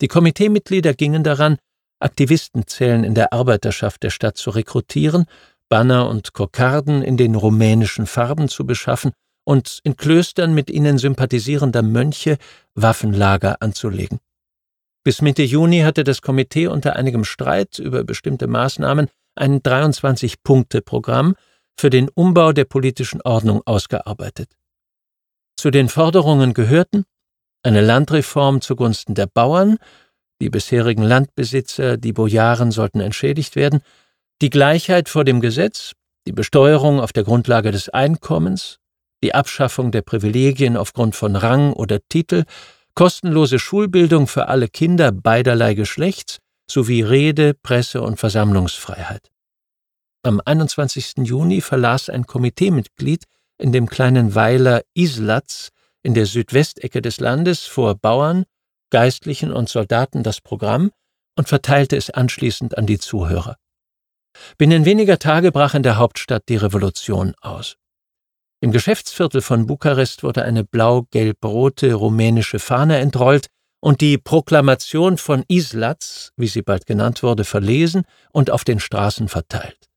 Die Komiteemitglieder gingen daran, Aktivistenzellen in der Arbeiterschaft der Stadt zu rekrutieren, Banner und Kokarden in den rumänischen Farben zu beschaffen und in Klöstern mit ihnen sympathisierender Mönche Waffenlager anzulegen. Bis Mitte Juni hatte das Komitee unter einigem Streit über bestimmte Maßnahmen ein 23-Punkte-Programm für den Umbau der politischen Ordnung ausgearbeitet. Zu den Forderungen gehörten eine Landreform zugunsten der Bauern, die bisherigen Landbesitzer, die Bojaren sollten entschädigt werden, die Gleichheit vor dem Gesetz, die Besteuerung auf der Grundlage des Einkommens, die Abschaffung der Privilegien aufgrund von Rang oder Titel, kostenlose Schulbildung für alle Kinder beiderlei Geschlechts sowie Rede-, Presse- und Versammlungsfreiheit. Am 21. Juni verlas ein Komiteemitglied in dem kleinen Weiler Islatz in der Südwestecke des Landes vor Bauern, Geistlichen und Soldaten das Programm und verteilte es anschließend an die Zuhörer. Binnen weniger Tage brach in der Hauptstadt die Revolution aus. Im Geschäftsviertel von Bukarest wurde eine blau-gelb-rote rumänische Fahne entrollt und die Proklamation von Islatz, wie sie bald genannt wurde, verlesen und auf den Straßen verteilt.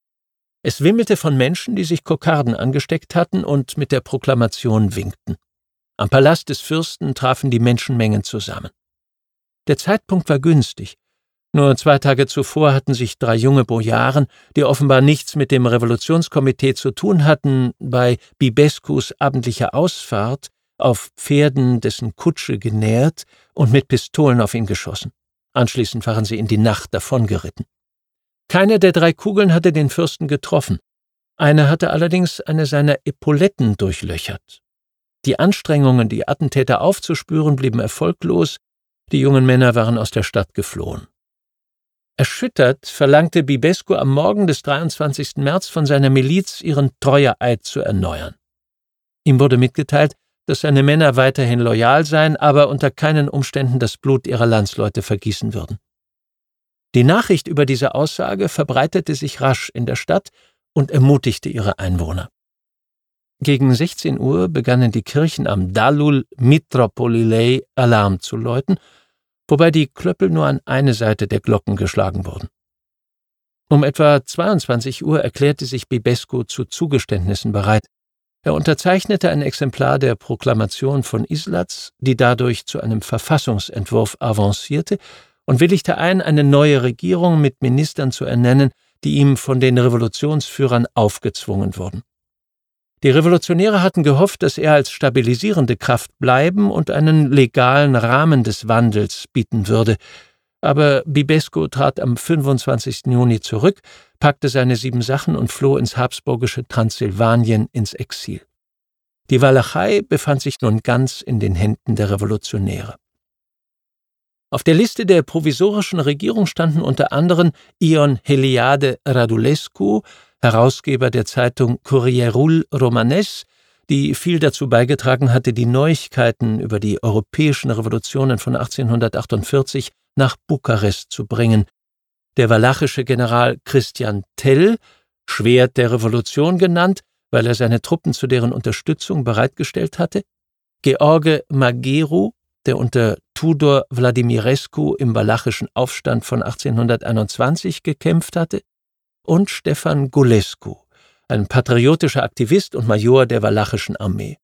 Es wimmelte von Menschen, die sich Kokarden angesteckt hatten und mit der Proklamation winkten. Am Palast des Fürsten trafen die Menschenmengen zusammen. Der Zeitpunkt war günstig. Nur 2 Tage zuvor hatten sich 3 junge Bojaren, die offenbar nichts mit dem Revolutionskomitee zu tun hatten, bei Bibescus abendlicher Ausfahrt auf Pferden dessen Kutsche genähert und mit Pistolen auf ihn geschossen. Anschließend waren sie in die Nacht davongeritten. Keine der 3 Kugeln hatte den Fürsten getroffen. Eine hatte allerdings eine seiner Epauletten durchlöchert. Die Anstrengungen, die Attentäter aufzuspüren, blieben erfolglos. Die jungen Männer waren aus der Stadt geflohen. Erschüttert verlangte Bibescu am Morgen des 23. März von seiner Miliz, ihren Treueeid zu erneuern. Ihm wurde mitgeteilt, dass seine Männer weiterhin loyal seien, aber unter keinen Umständen das Blut ihrer Landsleute vergießen würden. Die Nachricht über diese Aussage verbreitete sich rasch in der Stadt und ermutigte ihre Einwohner. Gegen 16 Uhr begannen die Kirchen am Dalul Mitropolilei Alarm zu läuten, wobei die Klöppel nur an eine Seite der Glocken geschlagen wurden. Um etwa 22 Uhr erklärte sich Bibescu zu Zugeständnissen bereit. Er unterzeichnete ein Exemplar der Proklamation von Islatz, die dadurch zu einem Verfassungsentwurf avancierte, und willigte ein, eine neue Regierung mit Ministern zu ernennen, die ihm von den Revolutionsführern aufgezwungen wurden. Die Revolutionäre hatten gehofft, dass er als stabilisierende Kraft bleiben und einen legalen Rahmen des Wandels bieten würde. Aber Bibescu trat am 25. Juni zurück, packte seine 7 Sachen und floh ins habsburgische Transsilvanien ins Exil. Die Walachei befand sich nun ganz in den Händen der Revolutionäre. Auf der Liste der provisorischen Regierung standen unter anderem Ion Heliade Radulescu, Herausgeber der Zeitung Corrierul Romanes, die viel dazu beigetragen hatte, die Neuigkeiten über die europäischen Revolutionen von 1848 nach Bukarest zu bringen, der walachische General Christian Tell, Schwert der Revolution genannt, weil er seine Truppen zu deren Unterstützung bereitgestellt hatte, George Magheru, der unter Tudor Vladimirescu im walachischen Aufstand von 1821 gekämpft hatte, und Stefan Gulescu, ein patriotischer Aktivist und Major der walachischen Armee.